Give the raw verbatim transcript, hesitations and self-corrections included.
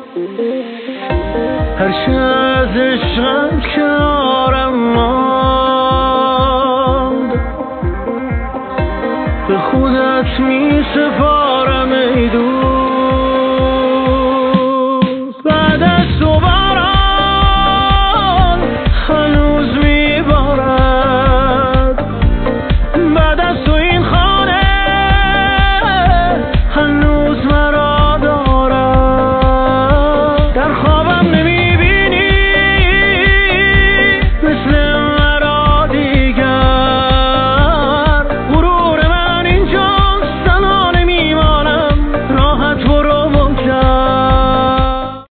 هرچه از عشقم کنارم ماند به خودت می سپارم ای دوست.